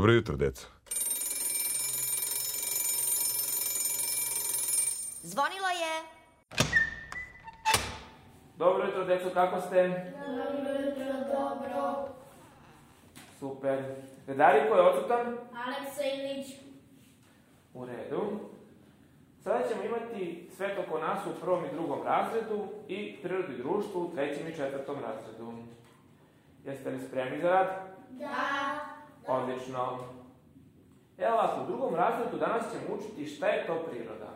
Dobro jutro, deco. Zvonilo je. Dobro jutro, deco, kako ste? Dobro jutro, dobro. Super. Redari, ko je odsutan? Aleksa Ilić. U redu. Sada ćemo imati svet oko nas u prvom i drugom razredu i prirodu i društvu u trećem i četvrtom razredu. Jeste li spremni za rad? Da. Odlično. Evo ovako, u drugom razredu danas ćemo učiti šta je to priroda.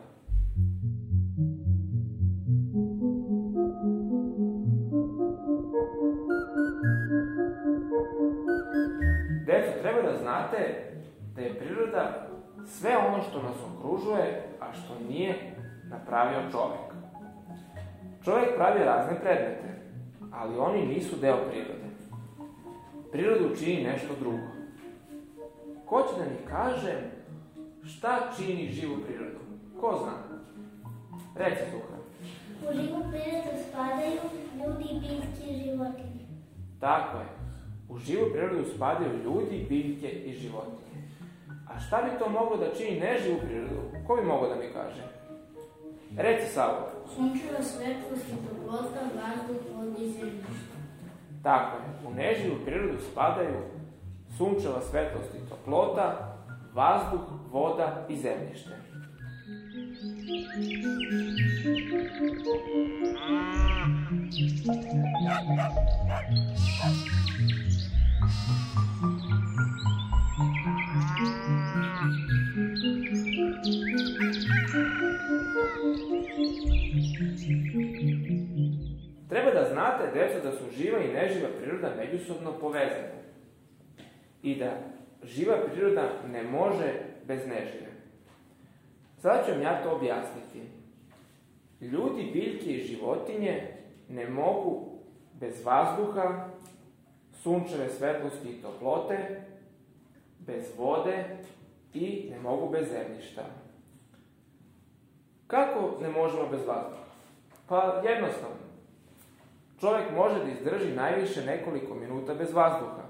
Deco, treba da znate da je priroda sve ono što nas okružuje, a što nije napravio čovek. Čovek pravi razne predmete, ali oni nisu deo prirode. Prirodu čini nešto drugo. Ko će da mi kaže šta čini živu prirodu? Ko zna? Reci, Zuhra. U živu prirodu spadaju ljudi, biljke i životinje. Tako je. U živu prirodu spadaju ljudi, biljke i životinje. A šta bi to moglo da čini neživu prirodu? Ko bi mogao da mi kaže? Reci, Savo. Sunčeva svetlost i toplota, vazduh, voda i zemljište. Tako je. U neživu prirodu spadaju sunčeva svetlost i toplota, vazduh, voda i zemljište. Treba da znate, deco, da su živa i neživa priroda međusobno povezane i da živa priroda ne može bez nežive. Sada ću vam ja to objasniti. Ljudi, biljke i životinje ne mogu bez vazduha, sunčeve svetlosti i toplote, bez vode i ne mogu bez zemljišta. Kako ne možemo bez vazduha? Pa jednostavno. Čovjek može da izdrži najviše nekoliko minuta bez vazduha.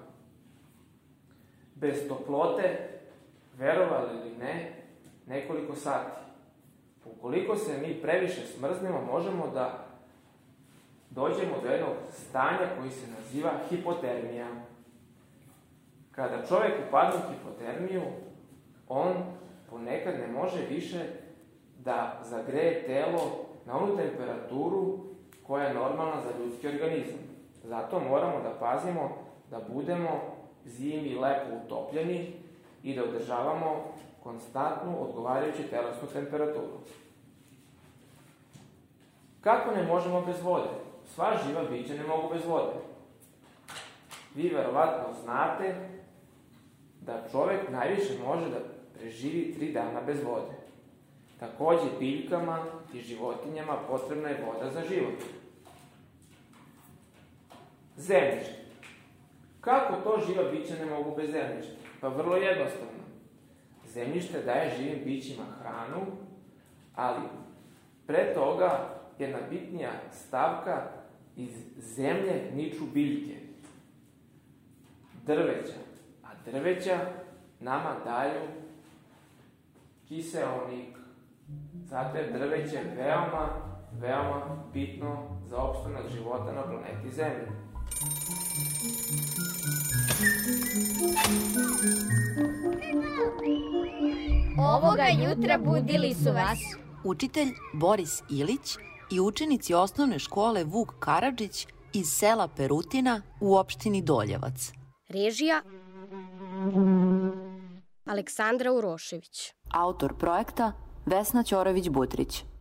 Bez toplote, verovali ili ne, nekoliko sati. Ukoliko se mi previše smrznemo, možemo da dođemo do jednog stanja koji se naziva hipotermija. Kada čovjek upadne u hipotermiju, on ponekad ne može više da zagreje telo na onu temperaturu koja je normalna za ljudski organizam. Zato moramo da pazimo da budemo zimi lepo utopljeni i da održavamo konstantnu odgovarajuću telesnu temperaturu. Kako ne možemo bez vode? Sva živa bića ne mogu bez vode. Vi verovatno znate da čovek najviše može da preživi 3 dana bez vode. Takođe, biljkama i životinjama potrebna je voda za život. Zemljište. Kako to živa bića ne mogu bez zemljišta? Pa vrlo jednostavno. Zemljište daje živim bićima hranu, ali pre toga jedna bitnija stavka, iz zemlje niču biljke. Drveća. A drveća nama daju kiseonik. Zato je drveće veoma, veoma bitno za opstanak života na planeti Zemlji. Ovoga jutra budili su vas učitelj Boris Ilić i učenici osnovne škole Vuk Karadžić iz sela Perutina u opštini Doljevac. Režija Aleksandra Urošević. Autor projekta Vesna Ćorović-Butrić.